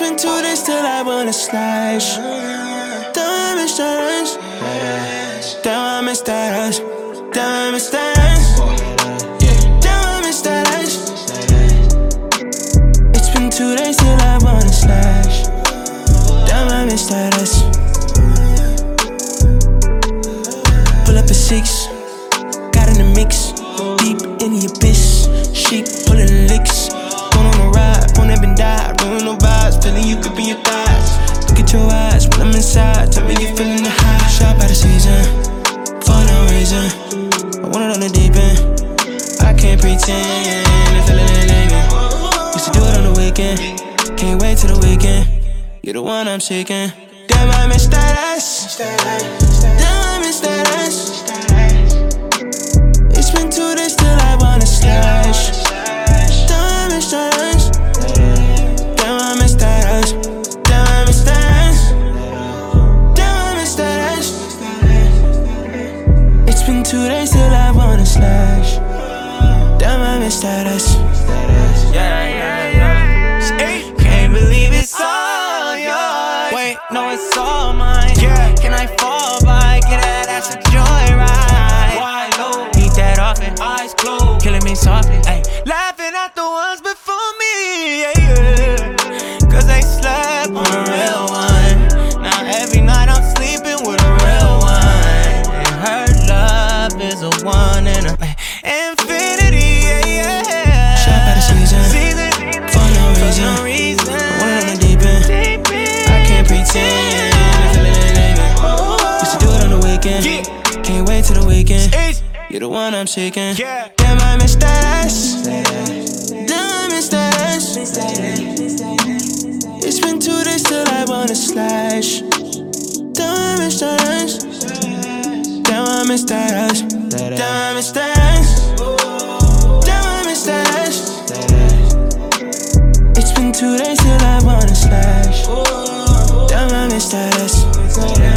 been 2 days till I wanna slash. Damn, I miss that ass. Damn, I miss that ass. Damn, I miss that ass. Damn, I miss that ass. It's been 2 days till I wanna slash. Damn, I miss that ass. Pull up a 6, got in the mix, deep in the abyss. Sheep pulling licks, going on a ride, won't ever die. Ruin no vibes, feeling you could be your thighs. Look at your eyes when I'm inside, tell me you're feeling the high. Shot by the season, for no reason. I want it on the deep end, I can't pretend. I'm feeling it living. Used to do it on the weekend, can't wait till the weekend. You're the one I'm seeking. Damn, I miss that ass. Damn, I miss that ass. It's been 2 days till I wanna slash. Damn, I miss that ass. Damn, I miss that ass. Damn, I miss that ass. Damn, I miss that ass. It's been 2 days till I wanna slash. Damn, I miss that ass. Can't believe it's all yours. Wait, no, it's all mine. Can I fall by? Get that ass a joyride. Why low? Eat that often, eyes closed, killing me softly. Ay, laughing at the ones before me. Cause they slept on a real one. Now every night I'm sleeping with a real one. And her love is a one in a infinity. Shot by the season, for no reason. I want it on the deep end, I can't pretend. I'm feeling it living. Used to do it on the weekend, can't wait till the weekend. You're the one I'm seeking. Damn, I miss that ass. Damn, I miss that ass. It's been 2 days till I wanna slash. Damn, I miss that ass. Damn, I miss that ass. Damn, I miss that ass. Damn, I miss that ass. It's been 2 days till I wanna slash. Damn, I miss that ass.